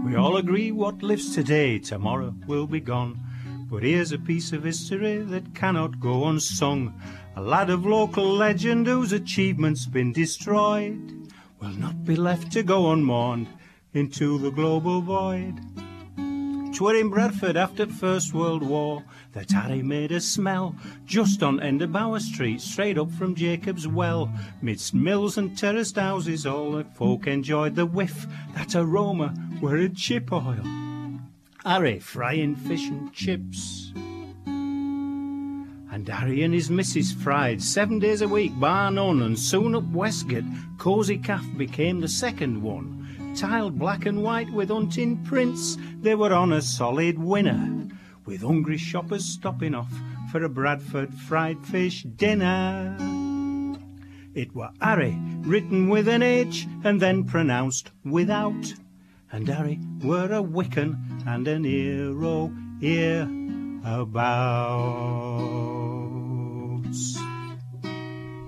We all agree what lives today, tomorrow will be gone. But here's a piece of history that cannot go unsung. A lad of local legend whose achievement's been destroyed will not be left to go unmourned into the global void. 'Twere in Bradford after First World War that Harry made a smell, just on end of Bower Street, straight up from Jacob's Well. Midst mills and terraced houses, all the folk enjoyed the whiff, that aroma were a chip oil. Harry frying fish and chips. And Harry and his missus fried 7 days a week, bar none, and soon up Westgate, Cosy Calf became the second one. Tiled black and white with hunting prints, they were on a solid winner, with hungry shoppers stopping off for a Bradford fried fish dinner. It were Harry, written with an H and then pronounced without, and Harry were a Wiccan and an hero here about.